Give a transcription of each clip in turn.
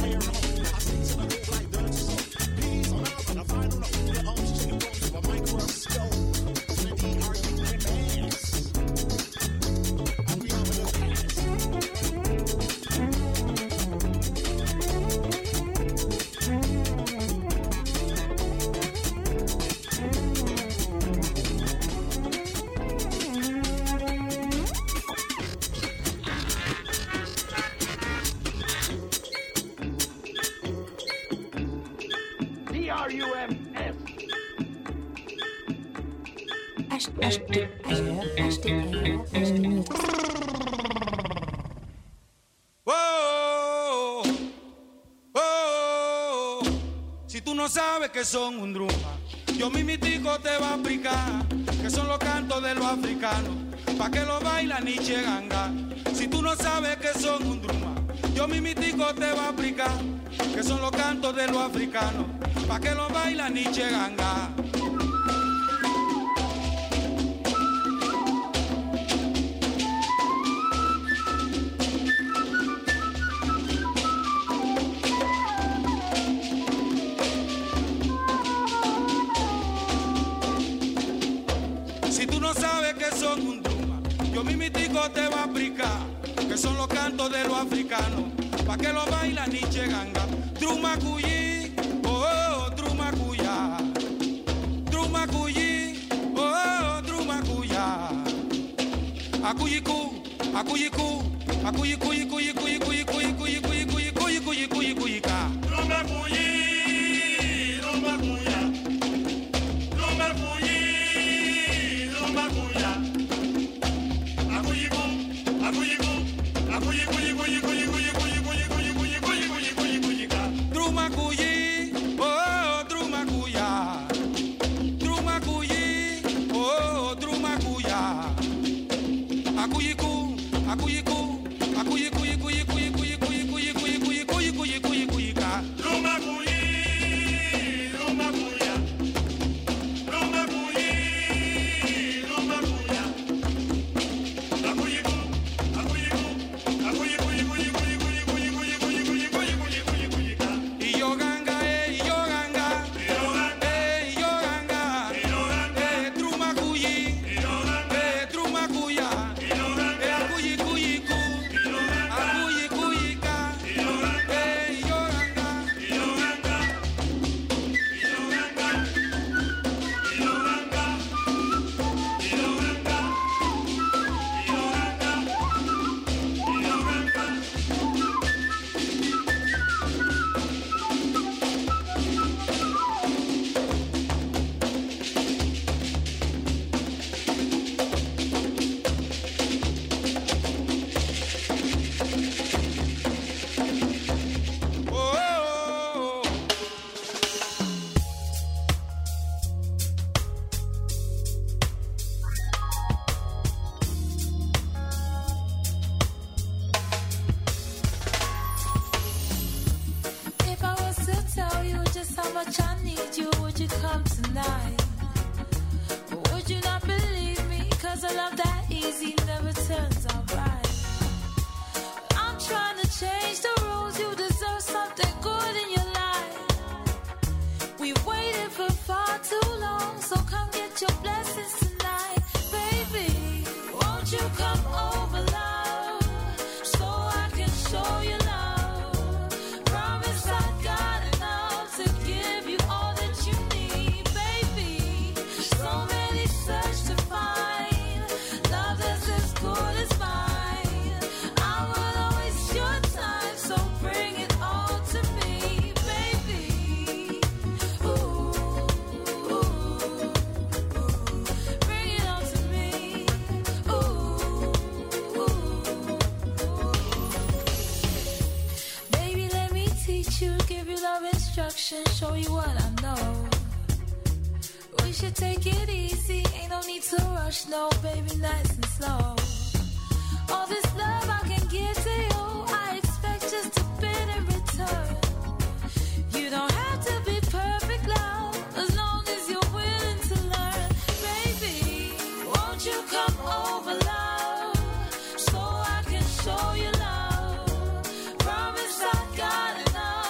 Si tú no sabes que son un druma, yo mimitico te va a explicar que son los cantos de los africanos, pa' que lo baila Nietzsche Ganga. Si tú no sabes que son un druma, yo mimitico te va a explicar que son los cantos de los africanos, pa' que lo baila Nietzsche Ganga. Yo mimitico te va a explicar que son los cantos de los africanos, pa' que lo baila Nietzsche Ganga. Druma cuyi, oh, druma cuya. Druma cuyi, oh, druma cuya. Akuyiku, akuyiku, akuyiku, kuyi, kuyi, kuyi, kuyi, kuyi, kuyi, kuyi, kuyi, kuyi, kuyi, kuyi, ka. Druma cuyi, druma cuya. Druma cuyi, druma cuya. Druma cuyi, oh, druma cuya. Druma cuyi, oh, druma cuya. Akuyiku, akuyiku, akuyiku, kuyi, kuyi, kuyi, kuyi, kuyi, kuyi, kuyi, kuyi, kuyi, kuyi, kuyi, ka. Druma cuyi, druma cuya. Druma cuyi, druma cuya. Akuyiku, akuyiku, akuyiku, kuyi, kuyi, kuyi, kuyi, kuyi, kuyi, kuyi, kuyi, kuyi, kuyi, kuyi, ka. Iyo ganga, iyo ganga, iyo ganga, druma cuyi, druma cuya, akuyi, kuyi, ku, akuyi, kuyi, ka, iyo ganga, iyo ganga, iyo ganga, iyo ganga, iyo ganga, iyo ganga, iyo ganga. If I was to tell you just how much I need you, would you come tonight? Or would you not believe me? 'Cause a love that easy never turns out right. I'm trying to change the rules, you deserve something good in your life. We waited for far too long, so come get your blessings tonight. Baby, won't you come over, love, so I can show you love. Promise I got enough to give you all that you need, baby. So many search to find love that's as good as mine. I will always your time, so bring it all to me, baby. Ooh, ooh, ooh. Bring it all to me. Ooh, ooh, ooh. Baby, let me teach you, give you love instruction, show you what I know. We should take it easy, ain't no need to rush, no, baby, nice and slow. All this love I can give to you, I expect just a bit in return. You don't have to be perfect, love, as long as you're willing to learn. Baby, won't you come over, love, so I can show you love. Promise I got enough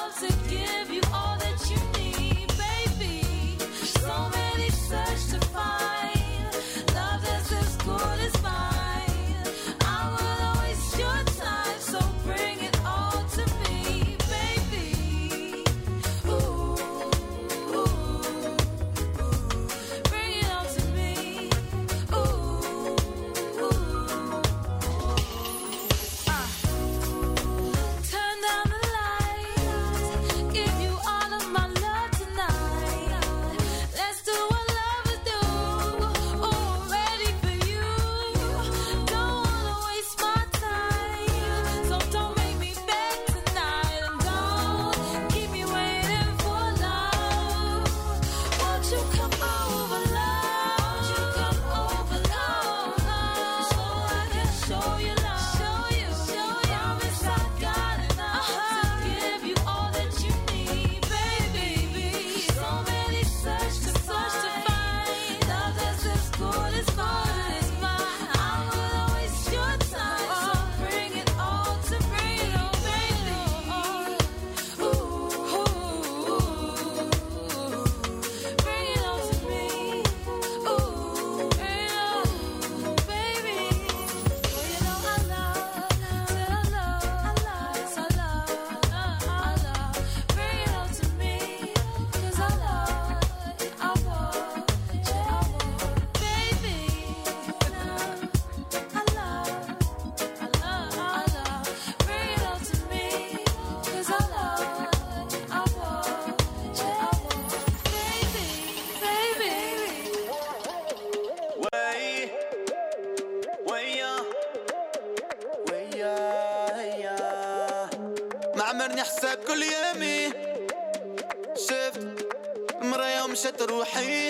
حساب كل يومي شفت المرايا ومشات روحي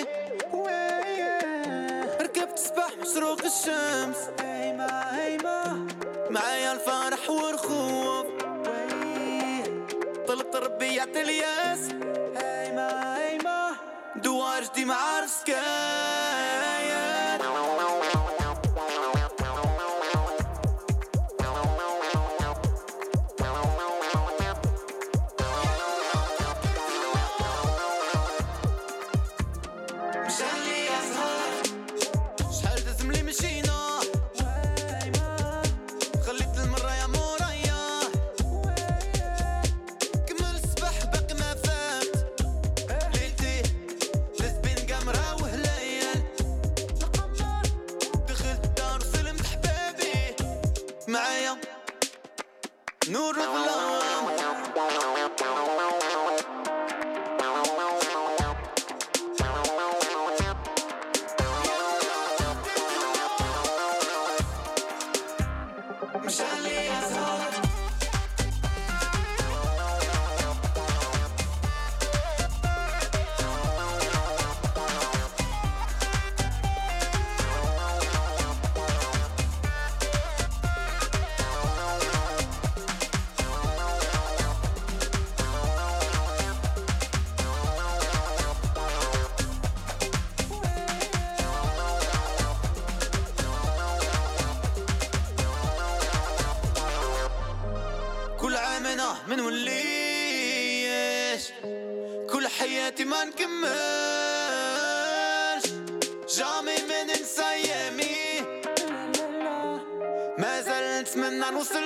ركبت صباح مشروق الشمس معايا الفرح والخوف طلبت ربي يعطي الياس دوار جدي مع رسكايات نور الظلام مشالي أزهر من وليش كل حياتي ما نكملش جامي من ننسى ايامي ما زلت نتمنى نوصل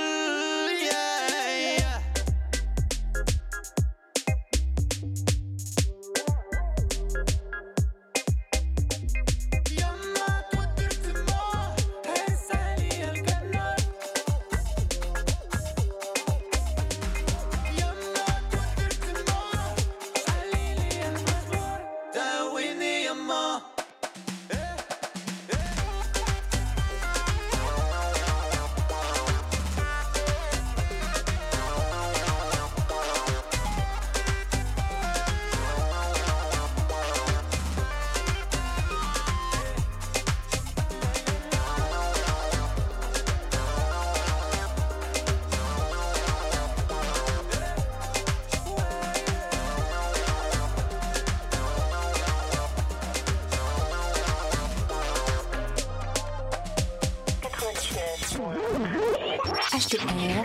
HDR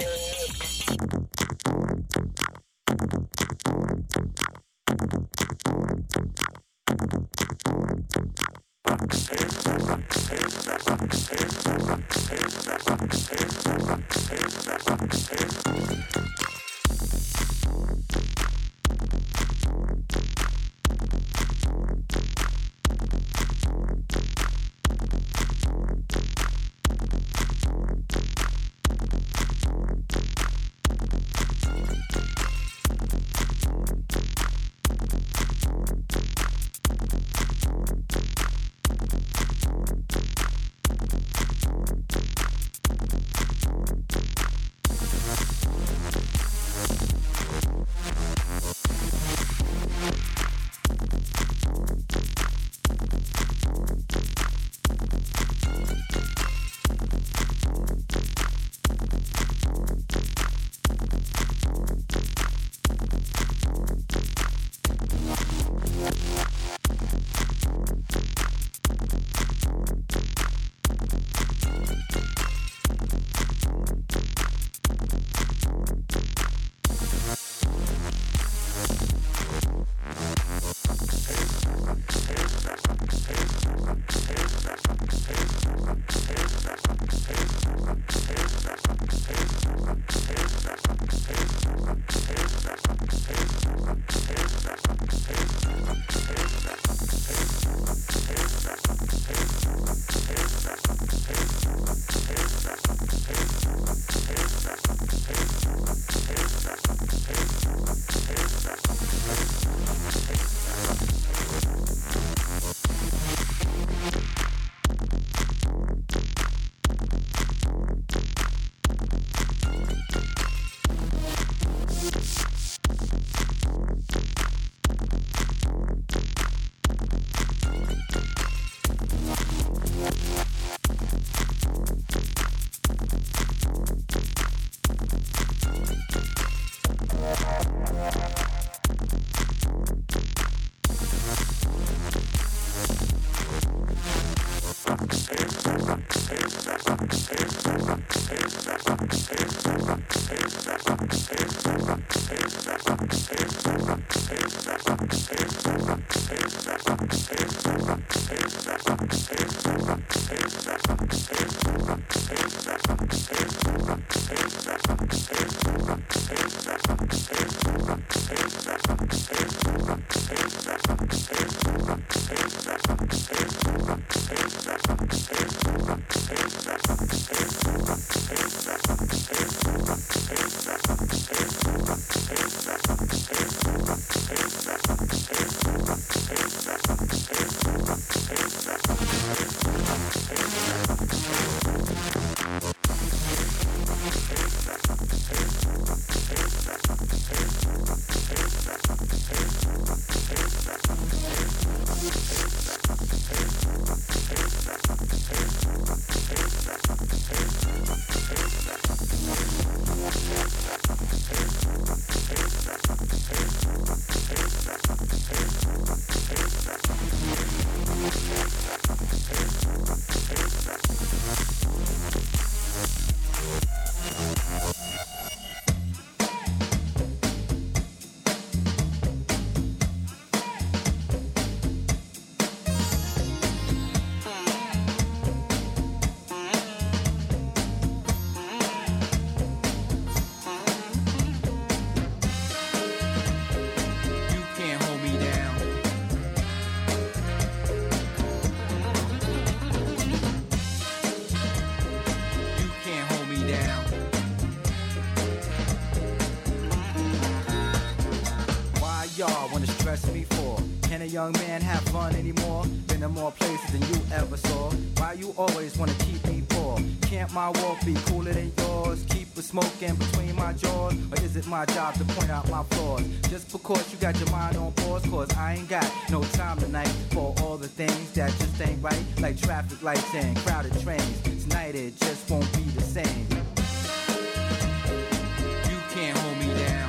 Y'all wanna stress me for? Can a young man have fun anymore? Been in more places than you ever saw. Why you always wanna keep me poor? Can't my walk be cooler than yours? Keep a smoking between my jaws? Or is it my job to point out my flaws? Just because you got your mind on pause, cause I ain't got no time tonight for all the things that just ain't right. Like traffic lights and crowded trains. Tonight it just won't be the same. You can't hold me down.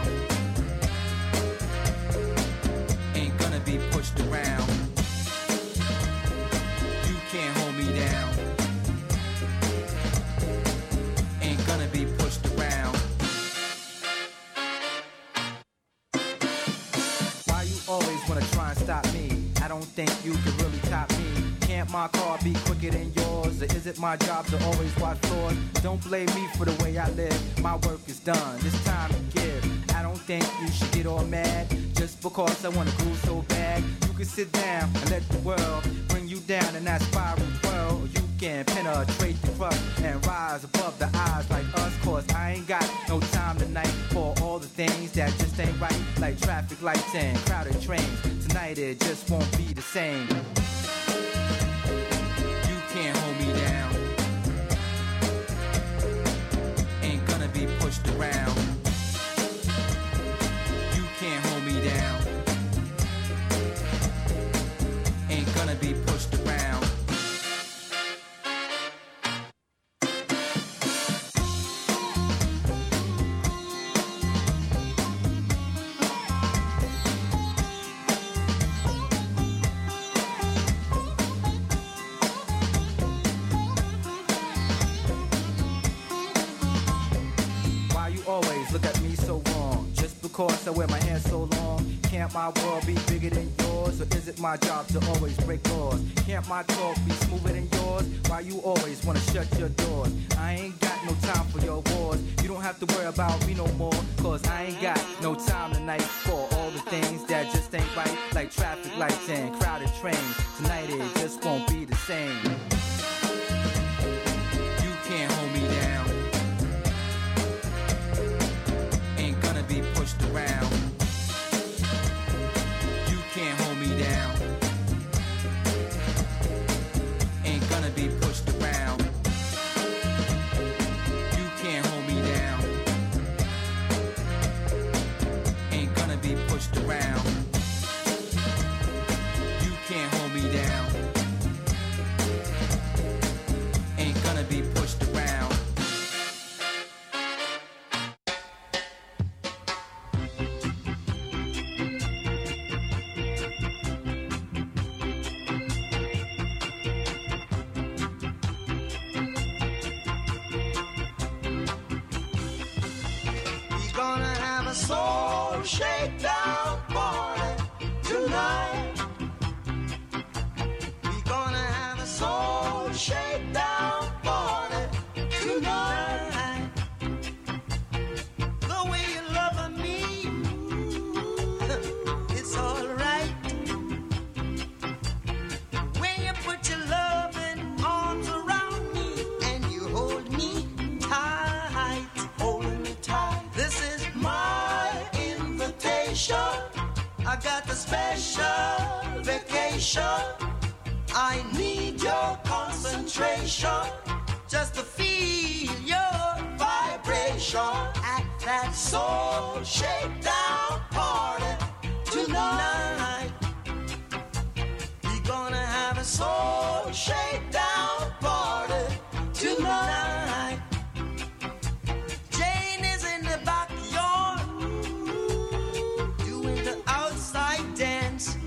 Be pushed around. You can't hold me down. Ain't gonna be pushed around. Why you always wanna try and stop me? I don't think you can really top me. Can't my car be quicker than yours? Or is it my job to always watch floors? Don't blame me for the way I live. My work is done. It's time to give. I don't think you should get all mad just because I wanna groove so bad. You can sit down and let the world bring you down in that spiral twirl. Or you can penetrate the crust and rise above the eyes like us. Cause I ain't got no time tonight for all the things that just ain't right. Like traffic lights and crowded trains. Tonight it just won't be the same. You can't hold me down. Ain't gonna be pushed around. Can't hold me down. Ain't gonna be pushed around. Why you always look at me so wrong? Just because I wear my hair so long? Can't my world be bigger than yours? Or is it my job to always break laws? Can't my talk be smoother than yours? Why you always wanna shut your doors? I ain't got no time for your wars. You don't have to worry about me no more. Cause I ain't got no time tonight for all the things that just ain't right. Like traffic lights and crowded trains. Tonight it just won't be the same. You can't hold me down. Ain't gonna be pushed around. You can't hold me down. Ain't gonna be pushed around. You can't hold me down. Ain't gonna be pushed around. You can't hold me down. Ain't gonna be pushed around. Soul soul shakedown party tonight. We're gonna have a soul shakedown party tonight. The way you love me, it's alright. When you put your loving arms around me and you hold me tight, holding me tight. This is my invitation. I got the special vacation. I need your concentration just to feel your vibration at that soul shakedown party tonight. We're gonna have a soul shakedown party tonight. Jane is in the backyard doing the outside dance.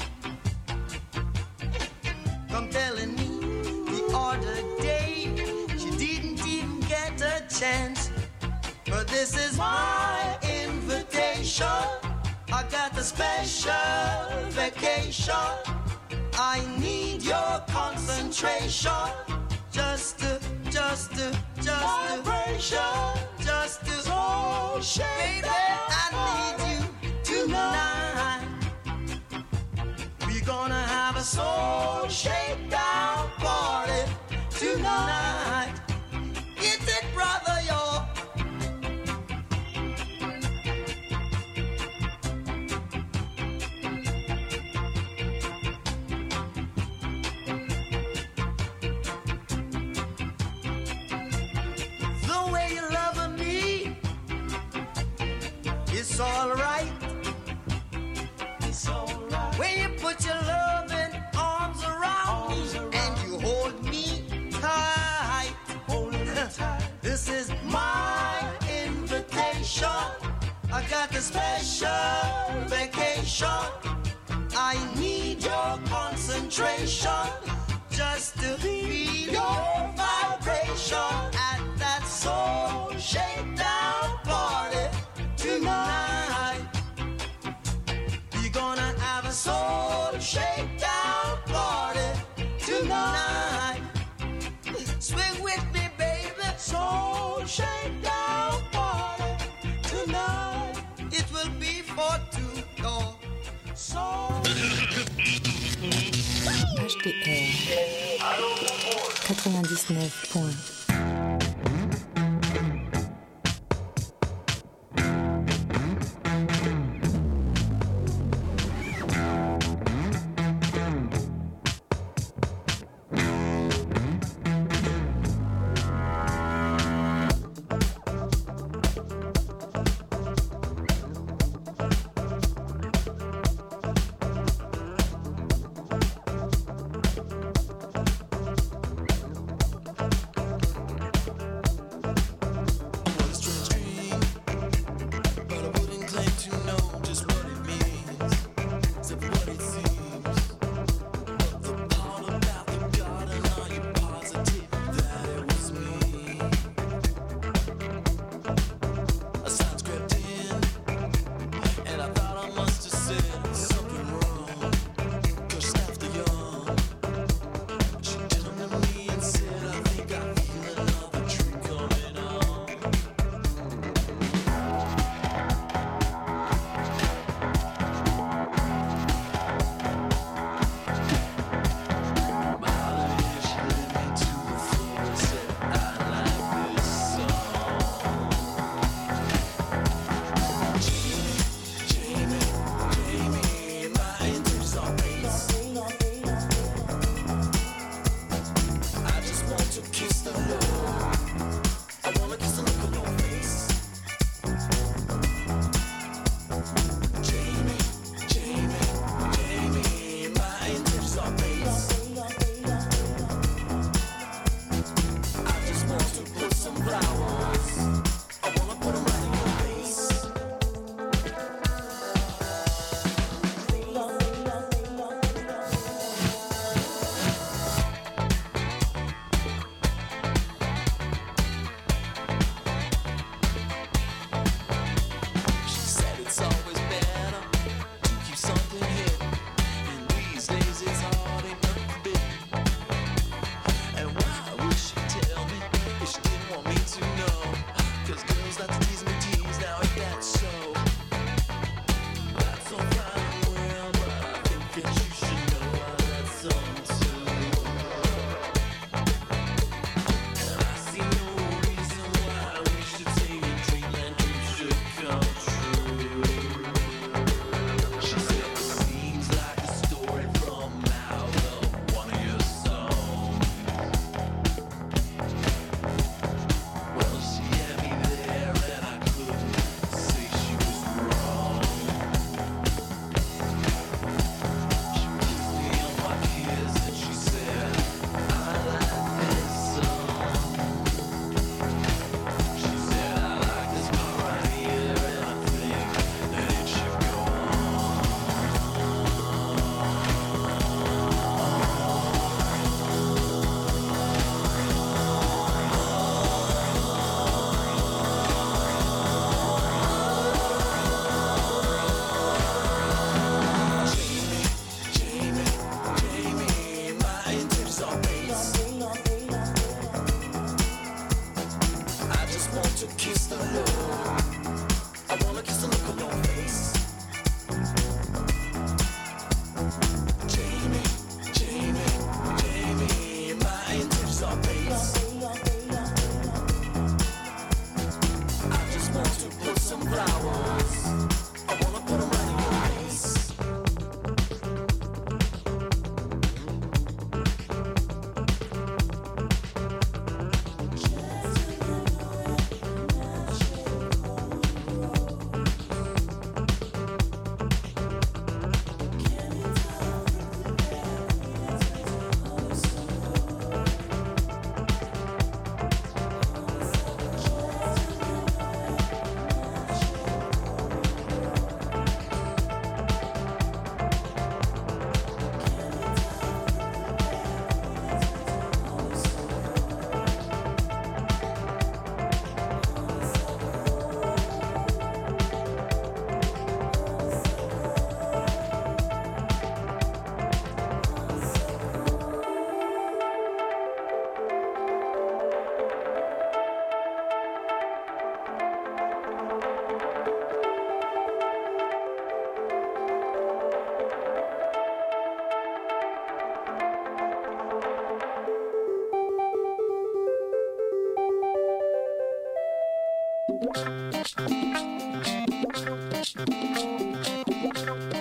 Come telling me the other day she didn't even get a chance. But this is my invitation. I got the special vacation. I need your concentration. Just to soul shake. Baby, I need you tonight. We're gonna have a soul shakedown party tonight. It's it, brother, y'all. The way you love me, it's alright. It's alright. When you put your loving arms around me and you hold me tight, this is my invitation. I got the special vacation. I need your concentration just to feel your vibration at that soul shakedown party tonight. We're gonna have a soul shakedown party tonight. Swing with me, baby. Soul shakedown party tonight. It will be for two, no. Soul. HDR 99 points.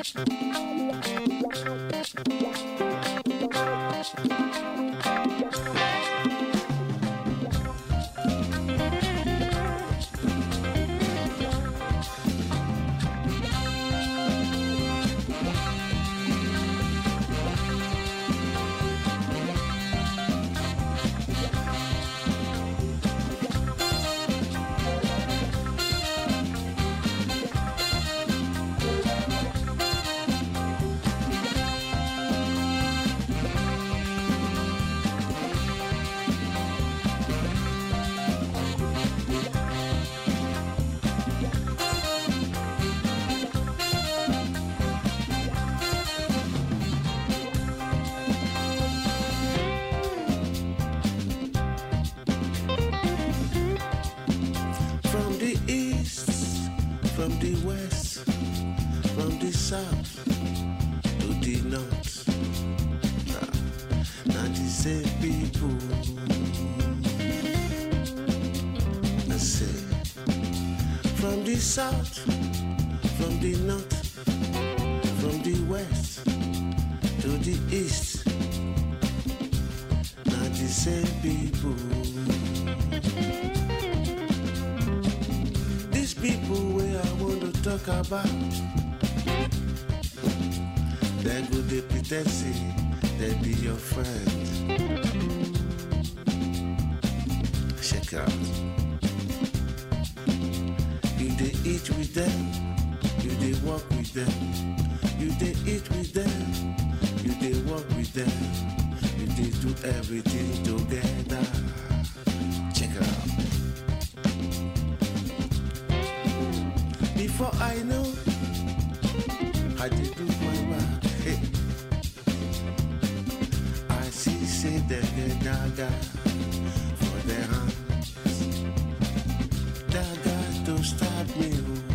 South, from the north, from the west to the east, not the same people. These people where I want to talk about, they go they pretend say they be your friend. Check out. You they eat with them, you they walk with them. You they eat with them, you they walk with them. You they do everything together. Check it out. Before I know, I did do my work. Hey. I see say they get dagger for their hands. Dagger to stab me.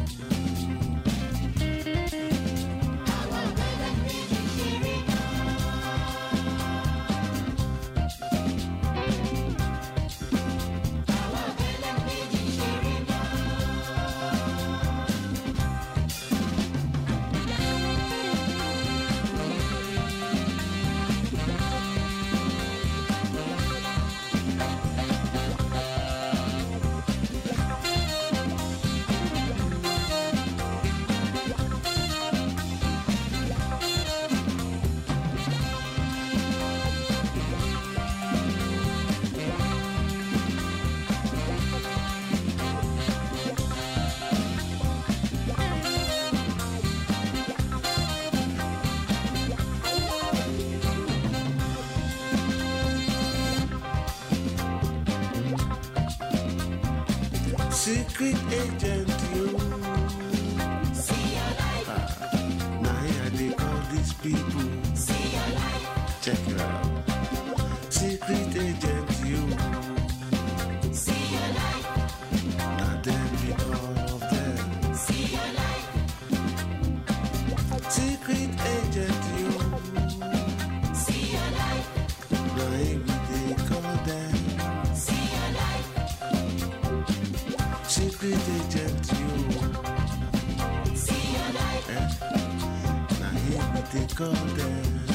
Secret agent, you see your life. Now here they call these people. See your life. Check it out. Secret agent, you see your life. Now then we all of them. See your life. Secret agent, you see your life. Now here they call them. See your life. Secret agent, you see your life. Now here they call them.